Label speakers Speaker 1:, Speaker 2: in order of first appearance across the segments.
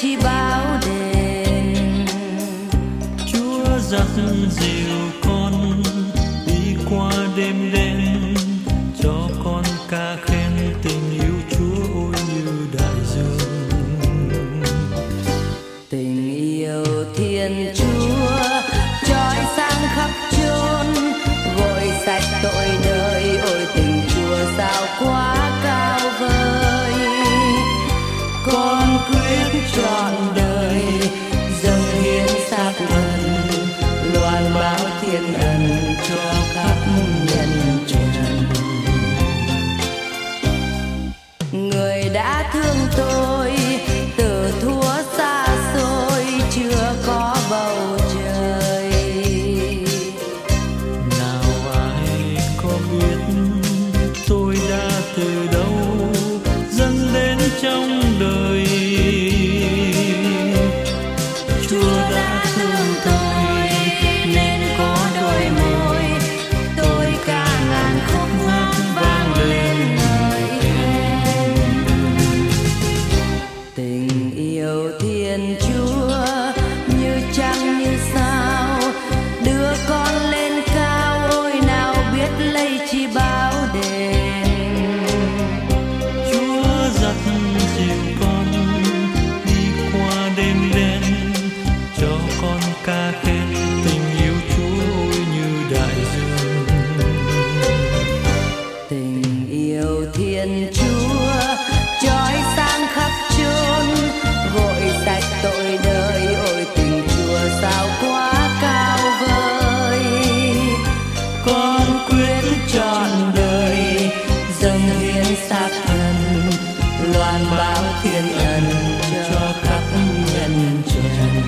Speaker 1: chi báo đền.
Speaker 2: Chúa dắt dìu con đi qua đêm đen, cho con ca khen tình yêu Chúa ôi như đại dương.
Speaker 1: Tình yêu Thiên Chúa trói sáng khắp chốn, gội sạch tội đời. Ôi tình Chúa sao quá cao vời, con quyết trọn đời dâng hiến xác thân, loan báo thiên ân cho khắp nhân trần. Người đã thương tôi từ thuở xa xôi, chưa có bầu trời.
Speaker 2: Nào ai có biết tôi đã từ đâu dâng đến trong đời. Chúa đã thương tôi nên có đôi môi, tôi ca ngàn khúc hát vang lên lời khen.
Speaker 1: Tình yêu Thiên Chúa như trăng như sao, đưa con lên cao. Ôi nào biết lấy chi báo đền.
Speaker 2: Chúa dắt dìu con đi qua đêm đen, cho con ca khen tình yêu Chúa ôi như đại dương.
Speaker 1: Tình yêu Thiên Chúa trói sáng khắp chốn, gội sạch tội đời. Ôi tình Chúa sao quá cao vời, con quyết trọn đời dâng hiến xác thân, loan báo thiên ân cho khắp nhân trần.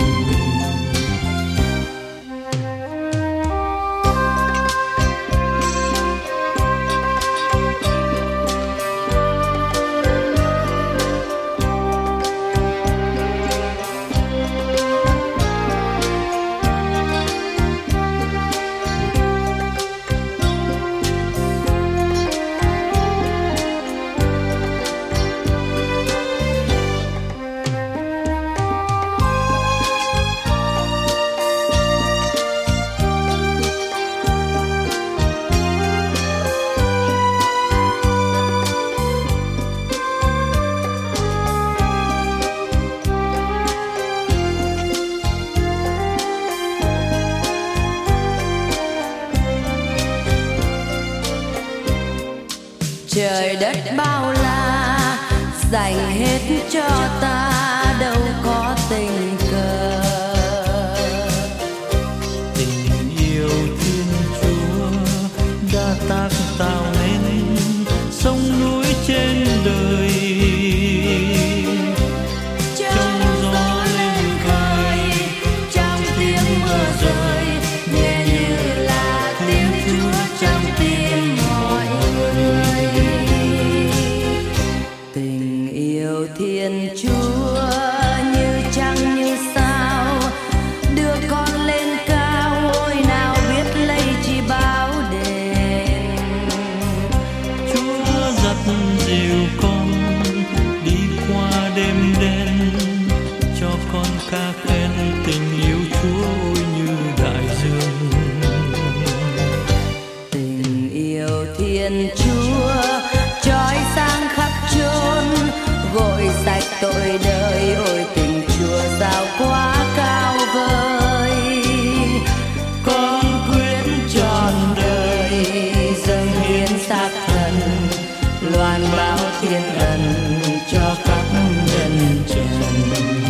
Speaker 1: Trời đất bao la dành hết cho ta, đâu có tình cờ.
Speaker 2: Tình yêu Thiên Chúa đã tác tạo nên sông núi trên đời. Trong gió lên khơi,
Speaker 1: trong tiếng mưa rơi, nghe như là tiếng Chúa trong tim mọi người. Tình yêu Thiên Chúa như trăng như sao, đưa con lên cao. Ôi nào biết lấy chi báo đền.
Speaker 2: Chúa dắt dìu con đi qua đêm đen, cho con ca khen tình yêu Chúa ôi như đại dương.
Speaker 1: Tình yêu Thiên Chúa trói sáng khắp chốn, gội sạch tội đời. Ôi tình Chúa sao quá cao vời, con quyết trọn đời dâng hiến xác thân, loan báo thiên ân cho khắp nhân trần.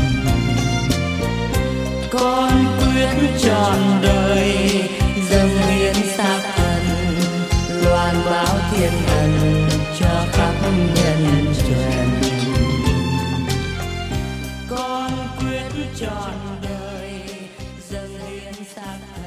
Speaker 1: Con quyết trọn đời dâng hiến xác thân, loan báo thiên ân cho khắp nhân trần. Con quyết trọn đời dâng hiến xác thân.